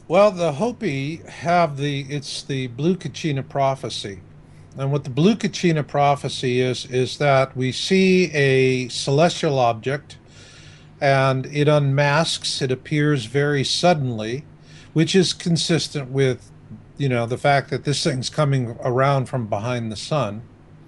Well, the Hopi have it's the Blue Kachina prophecy. And what the Blue Kachina prophecy is that we see a celestial object and it unmasks, it appears very suddenly, which is consistent with, the fact that this thing's coming around from behind the sun.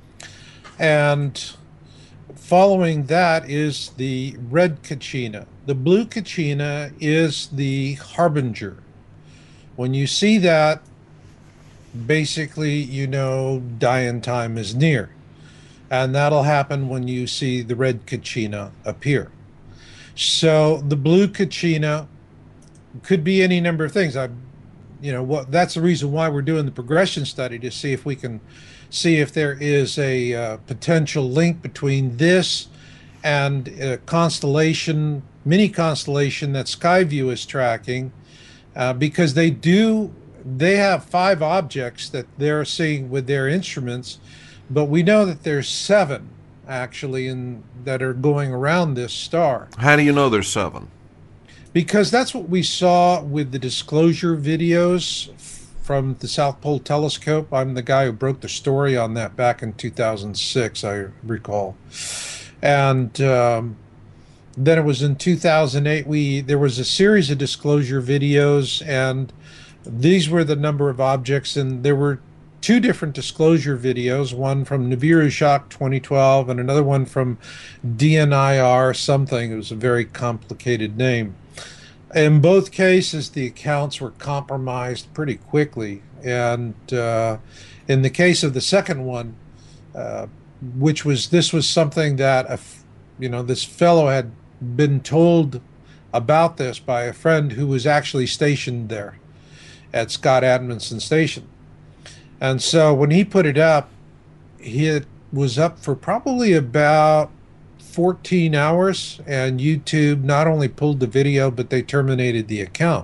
And following that is the red Kachina. The blue Kachina is the harbinger. When you see that, basically, dying time is near. And that'll happen when you see the red Kachina appear. So the blue Kachina could be any number of things. That's the reason why we're doing the progression study, to see if we can see if there is a potential link between this and a constellation, mini constellation that Skyview is tracking, because they have five objects that they're seeing with their instruments, but we know that there's seven actually that are going around this star, How do you know there's seven? because that's what we saw with the disclosure videos from the South Pole Telescope. I'm the guy who broke the story on that back in 2006, I recall. And then it was in 2008, there was a series of disclosure videos, and these were the number of objects, and there were two different disclosure videos, one from Nibiru Shock 2012 and another one from DNIR something. It was a very complicated name. In both cases, the accounts were compromised pretty quickly. And in the case of the second one, uh, this was something that, this fellow had been told about this by a friend who was actually stationed there at Scott Adamson Station. And so when he put it up, it was up for probably about 14 hours, and YouTube not only pulled the video, but they terminated the account.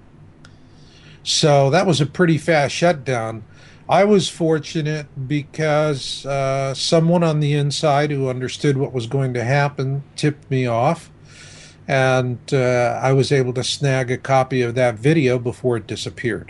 So that was a pretty fast shutdown. I was fortunate because someone on the inside who understood what was going to happen tipped me off, and I was able to snag a copy of that video before it disappeared.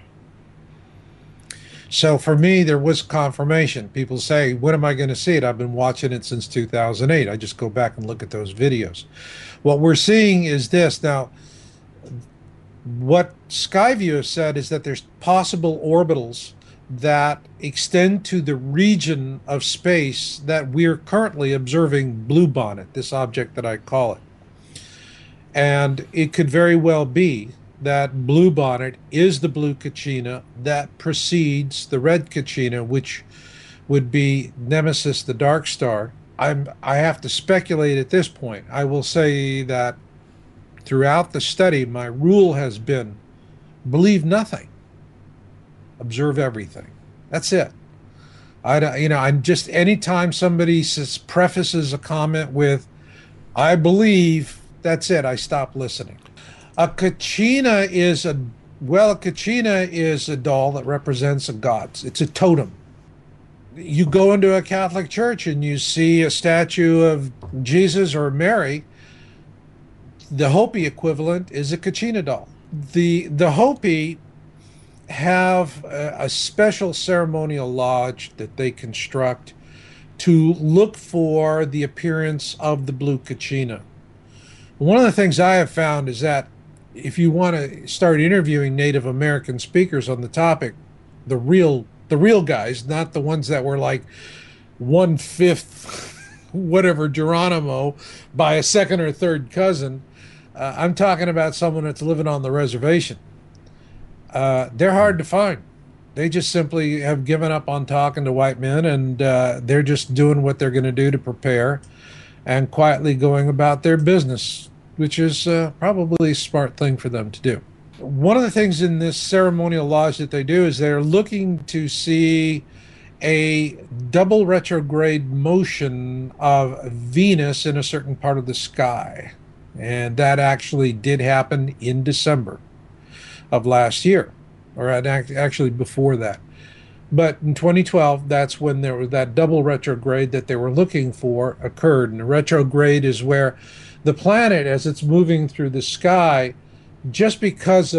So for me, there was confirmation. People say, when am I going to see it? I've been watching it since 2008. I just go back and look at those videos. What we're seeing is this. Now, what Skyview has said is that there's possible orbitals that extend to the region of space that we're currently observing Bluebonnet, this object that I call it. And it could very well be that Bluebonnet is the blue Kachina that precedes the red Kachina, which would be Nemesis, the dark star. I have to speculate at this point. I will say that throughout the study, my rule has been believe nothing, observe everything. That's it. I'm just, anytime somebody prefaces a comment with, I believe, that's it. I stop listening. A kachina is a doll that represents a god. It's a totem. You go into a Catholic church and you see a statue of Jesus or Mary. The Hopi equivalent is a kachina doll. The Hopi have a special ceremonial lodge that they construct to look for the appearance of the blue kachina. One of the things I have found is that if you want to start interviewing Native American speakers on the topic, the real guys, not the ones that were like 1/5 whatever Geronimo by a second or third cousin. I'm talking about someone that's living on the reservation. They're hard to find. They just simply have given up on talking to white men, and they're just doing what they're going to do to prepare and quietly going about their business, which is probably a smart thing for them to do. One of the things in this ceremonial lodge that they do is they're looking to see a double retrograde motion of Venus in a certain part of the sky. And that actually did happen in December of last year, or actually before that. But in 2012, that's when there was that double retrograde that they were looking for occurred. And a retrograde is where the planet, as it's moving through the sky, just because of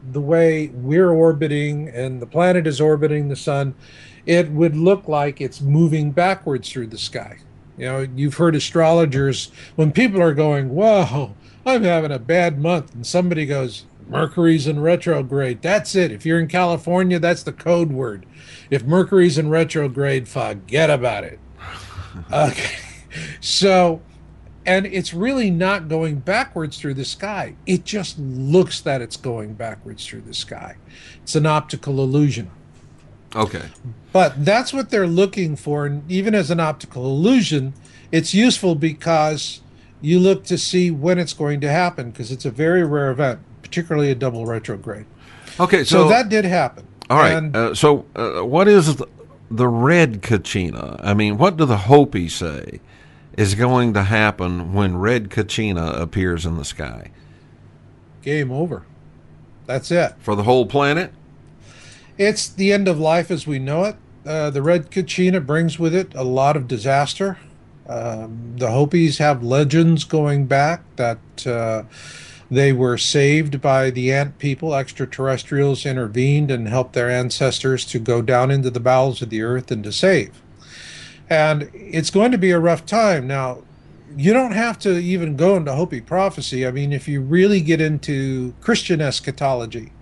the way we're orbiting and the planet is orbiting the sun, it would look like it's moving backwards through the sky. You know, you've heard astrologers, when people are going, whoa, I'm having a bad month, and somebody goes, Mercury's in retrograde. That's it. If you're in California, that's the code word. If Mercury's in retrograde, forget about it. Okay. So, and it's really not going backwards through the sky. It just looks that it's going backwards through the sky. It's an optical illusion. Okay. But that's what they're looking for. And even as an optical illusion, it's useful because you look to see when it's going to happen, because it's a very rare event, particularly a double retrograde. Okay, So that did happen. all right. And What is the red Kachina? I mean, what do the Hopi say is going to happen when red Kachina appears in the sky? game over. That's it. For the whole planet? It's the end of life as we know it. The red Kachina brings with it a lot of disaster. The Hopis have legends going back that they were saved by the ant people. Extraterrestrials intervened and helped their ancestors to go down into the bowels of the earth and to save. And it's going to be a rough time. Now, you don't have to even go into Hopi prophecy. I mean, if you really get into Christian eschatology,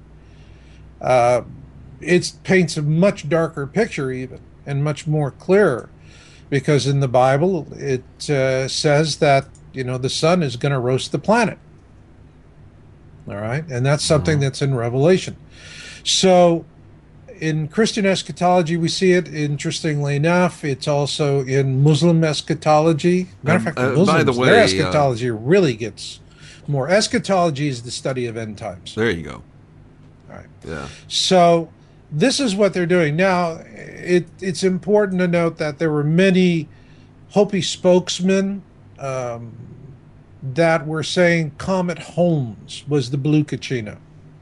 it paints a much darker picture even, and much more clearer, because in the Bible it says that, you know, the sun is going to roast the planet. All right, and that's something that's in Revelation. So in Christian eschatology we see it. Interestingly enough, it's also in Muslim eschatology. Matter of fact, the Muslims, by the way, their eschatology really gets more. Eschatology is the study of end times. There you go. All right. Yeah. So this is what they're doing. Now, it's important to note that there were many Hopi spokesmen that were saying Comet Holmes was the blue Kachina.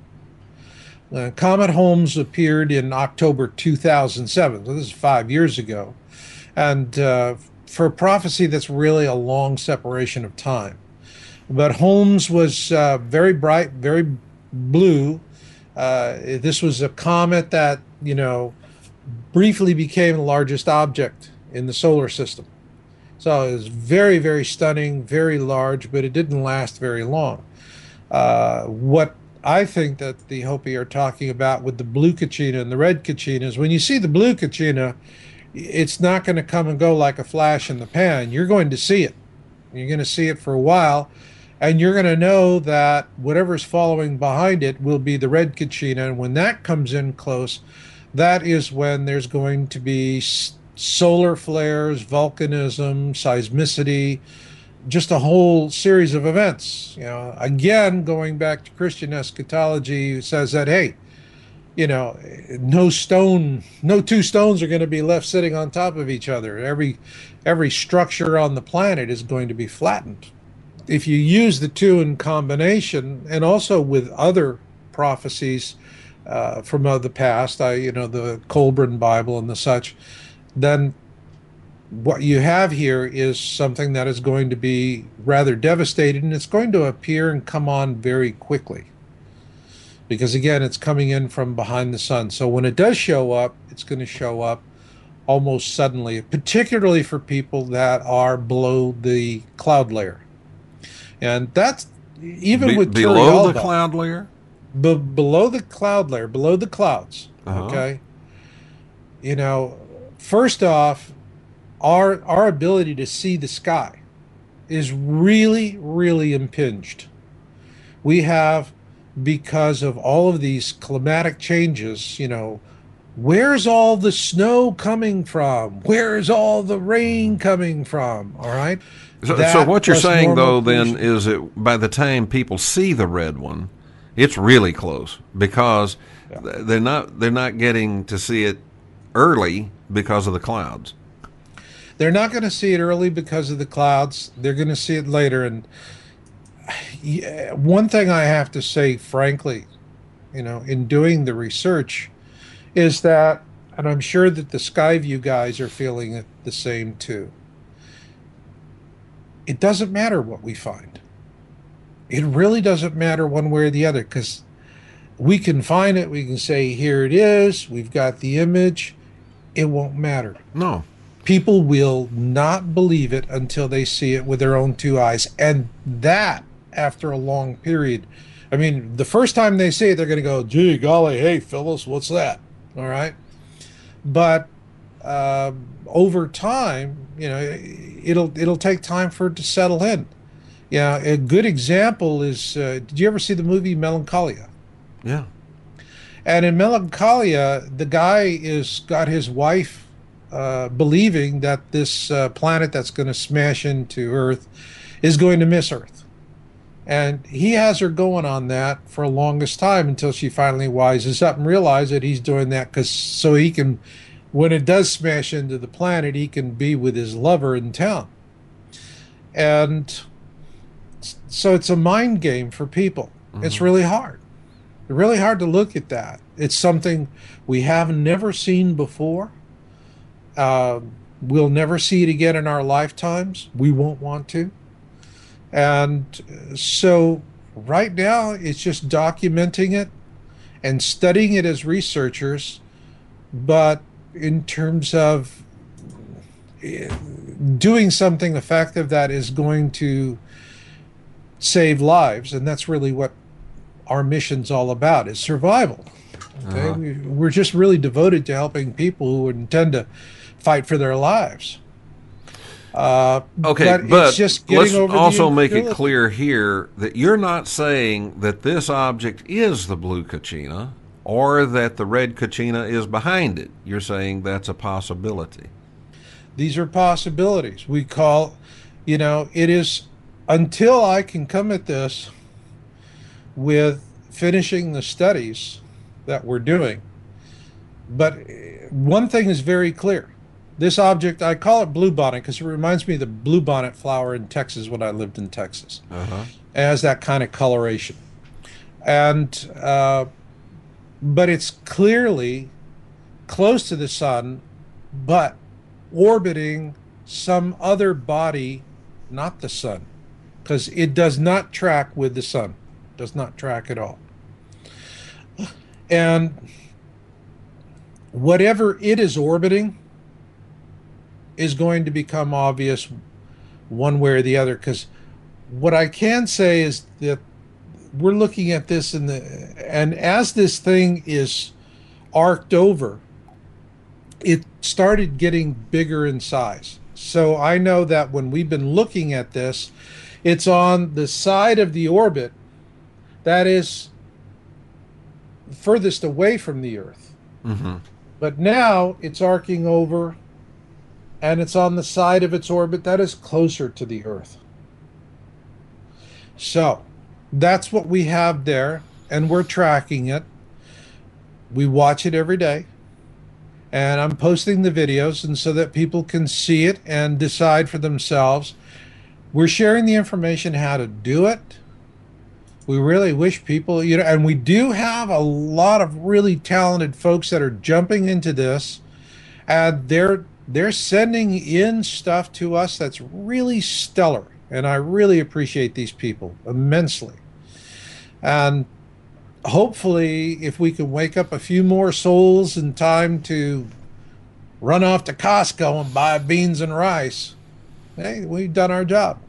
Comet Holmes appeared in October 2007, so this is 5 years ago. And for a prophecy, that's really a long separation of time. But Holmes was very bright, very blue. This was a comet that, you know, briefly became the largest object in the solar system. So it was very, very stunning, very large, but it didn't last very long. What I think that the Hopi are talking about with the blue Kachina and the red Kachina is, when you see the blue Kachina, it's not going to come and go like a flash in the pan. You're going to see it. You're going to see it for a while. And you're going to know that whatever's following behind it will be the red Kachina. And when that comes in close, that is when there's going to be solar flares, volcanism, seismicity, just a whole series of events. You know, again, going back to Christian eschatology, says that, hey, you know, no two stones are going to be left sitting on top of each other. Every structure on the planet is going to be flattened. If you use the two in combination, and also with other prophecies from the past, the Colburn Bible and the such, then what you have here is something that is going to be rather devastating, and it's going to appear and come on very quickly. Because again, it's coming in from behind the sun. So when it does show up, it's going to show up almost suddenly, particularly for people that are below the cloud layer. And that's even with below the cloud layer? Below the cloud layer, below the clouds. Okay. You know, first off, our ability to see the sky is really, really impinged. We have, because of all of these climatic changes, you know, where's all the snow coming from? Where's all the rain coming from? All right. So what you're saying, though, then, is that by the time people see the red one, it's really close, because they're not getting to see it early because of the clouds. They're not going to see it early because of the clouds. They're going to see it later. And one thing I have to say, frankly, you know, in doing the research, is that, and I'm sure that the Skyview guys are feeling it the same too, it doesn't matter what we find. It really doesn't matter one way or the other, because We can find it. We can say, here it is. We've got the image. It won't matter. No. People will not believe it until they see it with their own two eyes. And that after a long period. I mean, the first time they see it, they're going to go, gee, golly, hey, Phyllis, what's that? All right. But over time, it'll take time for it to settle in. Yeah, a good example is, did you ever see the movie Melancholia? Yeah. And in Melancholia, the guy is got his wife believing that this planet that's going to smash into Earth is going to miss Earth. And he has her going on that for the longest time until she finally wises up and realizes that he's doing that so he can, when it does smash into the planet, he can be with his lover in town. And so it's a mind game for people. Mm-hmm. It's really hard. Really hard to look at that. It's something we have never seen before. We'll never see it again in our lifetimes. We won't want to. And so right now it's just documenting it and studying it as researchers. But in terms of doing something effective that is going to save lives, and that's really what our mission's all about, is survival. Okay? Uh-huh. We're just really devoted to helping people who intend to fight for their lives. Okay, but let's also make it clear here that you're not saying that this object is the blue Kachina or that the red Kachina is behind it. You're saying that's a possibility. These are possibilities. We call, it is, until I can come at this with finishing the studies that we're doing. But one thing is very clear. This object, I call it bluebonnet because it reminds me of the bluebonnet flower in Texas when I lived in Texas. Uh-huh. It has that kind of coloration. And, but it's clearly close to the sun, but orbiting some other body, not the sun, because it does not track with the sun. Does not track at all. And whatever it is orbiting is going to become obvious one way or the other, because what I can say is that we're looking at this and as this thing is arced over, it started getting bigger in size. So I know that when we've been looking at this, it's on the side of the orbit that is furthest away from the Earth. Mm-hmm. But now it's arcing over, and it's on the side of its orbit that is closer to the Earth. So that's what we have there, and we're tracking it. We watch it every day, and I'm posting the videos and so that people can see it and decide for themselves. We're sharing the information how to do it. We really wish people, and we do have a lot of really talented folks that are jumping into this, and they're sending in stuff to us that's really stellar, and I really appreciate these people immensely. And hopefully, if we can wake up a few more souls in time to run off to Costco and buy beans and rice, hey, we've done our job.